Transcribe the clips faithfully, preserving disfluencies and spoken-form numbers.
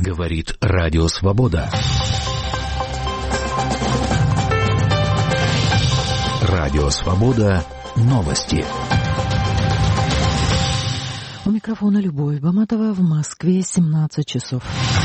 Говорит Радио Свобода. Радио Свобода. Новости. У микрофона Любовь Баматова. В Москве семнадцать часов.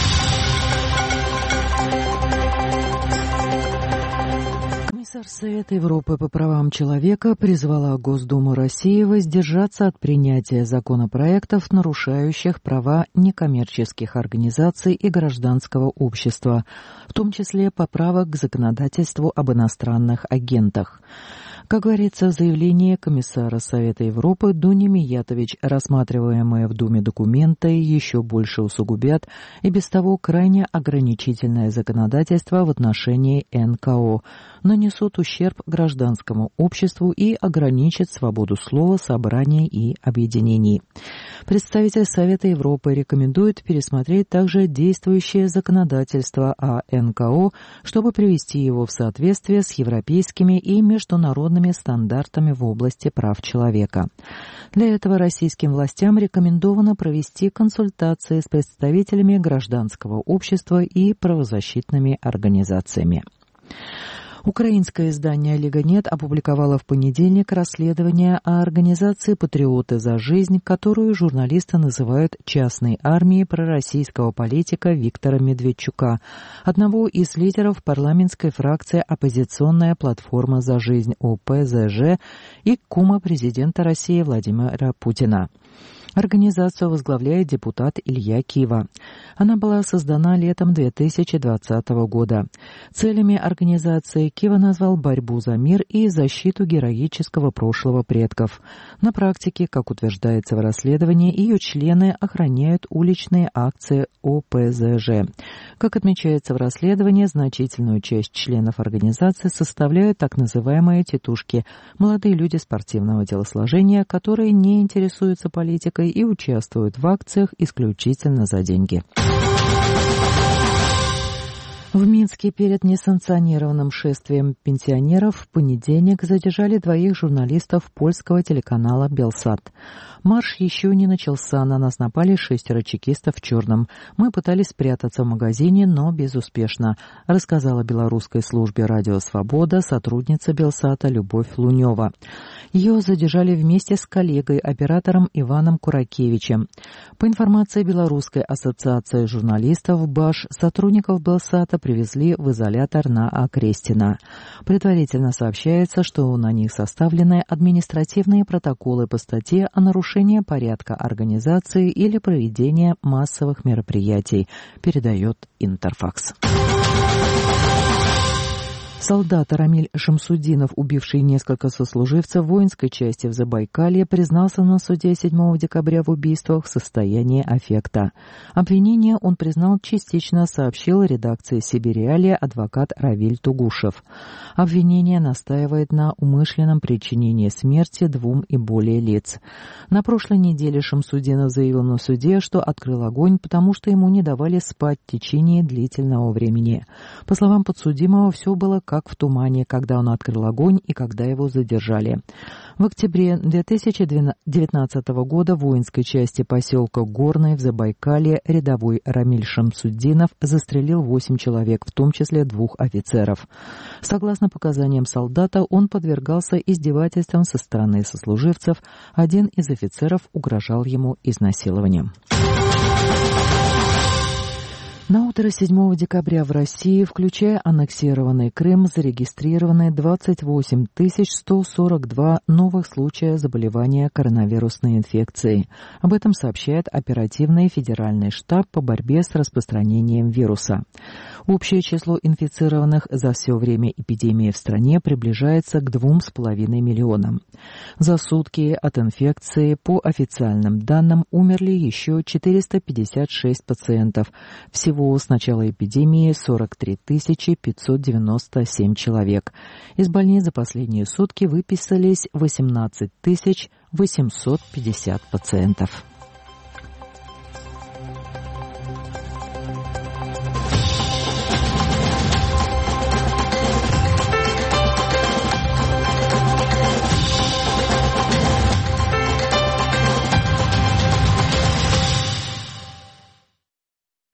Комиссар Совета Европы по правам человека призвала Госдуму России воздержаться от принятия законопроектов, нарушающих права некоммерческих организаций и гражданского общества, в том числе поправок к законодательству об иностранных агентах. Как говорится в заявлении комиссара Совета Европы Дуни Миятович, рассматриваемые в Думе документы еще больше усугубят и без того крайне ограничительное законодательство в отношении эн ка о, нанесут ущерб гражданскому обществу и ограничат свободу слова, собраний и объединений. Представитель Совета Европы рекомендует пересмотреть также действующее законодательство о эн ка о, чтобы привести его в соответствие с европейскими и международными стандартами в области прав человека. Для этого российским властям рекомендовано провести консультации с представителями гражданского общества и правозащитными организациями. Украинское издание «Лига Нет» опубликовало в понедельник расследование о организации «Патриоты за жизнь», которую журналисты называют частной армией пророссийского политика Виктора Медведчука, одного из лидеров парламентской фракции «Оппозиционная платформа за жизнь» о пэ зэ жэ и кума президента России Владимира Путина. Организацию возглавляет депутат Илья Кива. Она была создана летом две тысячи двадцатого года. Целями организации Кива назвал борьбу за мир и защиту героического прошлого предков. На практике, как утверждается в расследовании, ее члены охраняют уличные акции о пэ зэ жэ. Как отмечается в расследовании, значительную часть членов организации составляют так называемые тетушки – молодые люди спортивного телосложения, которые не интересуются политикой и участвуют в акциях исключительно за деньги. В Минске перед несанкционированным шествием пенсионеров в понедельник задержали двоих журналистов польского телеканала «Белсат». Марш еще не начался, на нас напали шестеро чекистов в черном. Мы пытались спрятаться в магазине, но безуспешно, рассказала белорусской службе «Радио Свобода» сотрудница «Белсата» Любовь Лунева. Ее задержали вместе с коллегой, оператором Иваном Куракевичем. По информации Белорусской ассоциации журналистов «Баш», сотрудников «Белсата» привезли в изолятор на Окрестина. Предварительно сообщается, что на них составлены административные протоколы по статье о нарушении порядка организации или проведения массовых мероприятий, передает Интерфакс. Солдат Рамиль Шамсудинов, убивший несколько сослуживцев воинской части в Забайкалье, признался на суде седьмого декабря в убийствах в состоянии аффекта. Обвинение он признал частично, сообщил редакции «Сибириалия» адвокат Равиль Тугушев. Обвинение настаивает на умышленном причинении смерти двум и более лиц. На прошлой неделе Шамсудинов заявил на суде, что открыл огонь, потому что ему не давали спать в течение длительного времени. По словам подсудимого, все было как в тумане, когда он открыл огонь и когда его задержали. В октябре две тысячи девятнадцатого года в воинской части поселка Горный в Забайкалье рядовой Рамиль Шамсудинов застрелил восемь человек, в том числе двух офицеров. Согласно показаниям солдата, он подвергался издевательствам со стороны сослуживцев. Один из офицеров угрожал ему изнасилованием. На утро седьмого декабря в России, включая аннексированный Крым, зарегистрированы двадцать восемь тысяч сто сорок два новых случая заболевания коронавирусной инфекцией. Об этом сообщает оперативный федеральный штаб по борьбе с распространением вируса. Общее число инфицированных за все время эпидемии в стране приближается к двум с половиной миллионам. За сутки от инфекции, по официальным данным, умерли еще четыреста пятьдесят шесть пациентов. Всего с начала эпидемии сорок три тысячи пятьсот девяносто семь человек. Из больниц за последние сутки выписались восемнадцать тысяч восемьсот пятьдесят пациентов.